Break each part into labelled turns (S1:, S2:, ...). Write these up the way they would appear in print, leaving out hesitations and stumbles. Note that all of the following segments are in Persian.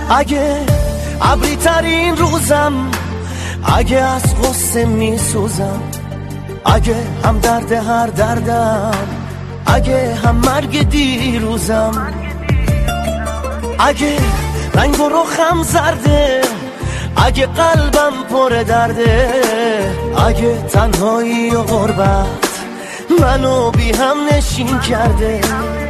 S1: اگه ابری ترین روزم، اگه از غصه می سوزم، اگه هم درد هر دردم، اگه هم مرگ دیروزم، اگه رنگ و رخم زرده، اگه قلبم پر درده، اگه تنهایی و غربت منو بی هم نشین کرده،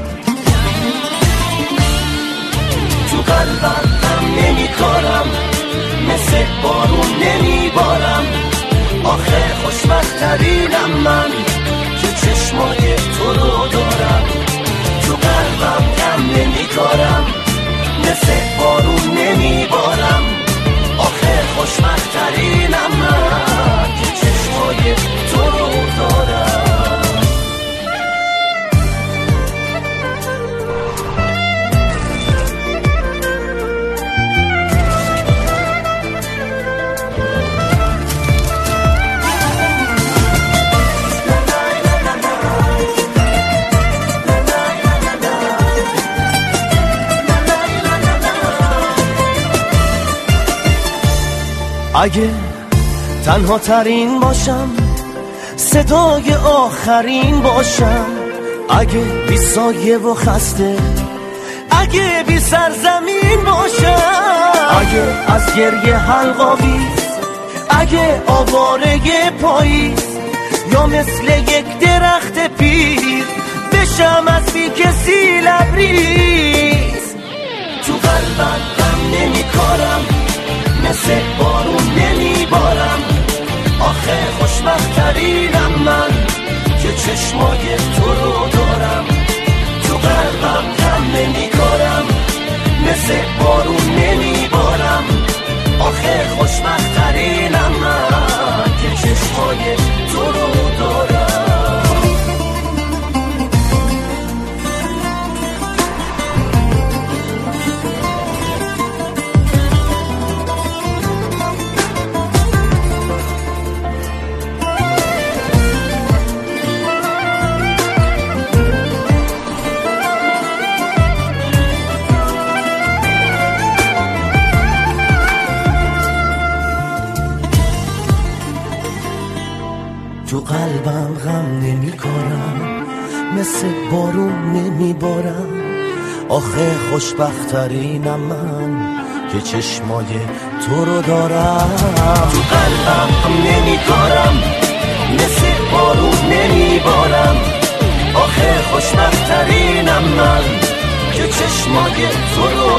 S1: تو قلبم هم نمی کارم، مثل بارون نمی بارم، آخه خوشبخترینم من که چشمای تو رو دارم، تو قلبم هم نمی کارم، مثل بارون نمی بارم، آخه خوشبخترینم من که چشمای تو رو دارم. اگه تنها ترین باشم، صدای آخرین باشم، اگه بی سایه و خسته، اگه بی سرزمین باشم، اگه از گریه حلقاویز، اگه آواره پاییز، یا مثل یک درخت پیر بشم از بی کسی لبریز، تو قلبم غم نمی کارم، مثل بارون نمی بارم، آخه خوشبخترینم من که چشمای تو رو دارم، تو قلبم کم نمی کارم، مثل بارون نمی بارم، آخه خوشبخترینم من که چشمای تو رو دارم. تو قلبم غم نمی کارم، مثل بارون نمی بارم، آخه خوشبخترینم من که چشمای تو رو دارم، تو قلبم غم نمی کارم، مثل بارون نمی بارم، آخه خوشبخترینم من که چشمای تو رو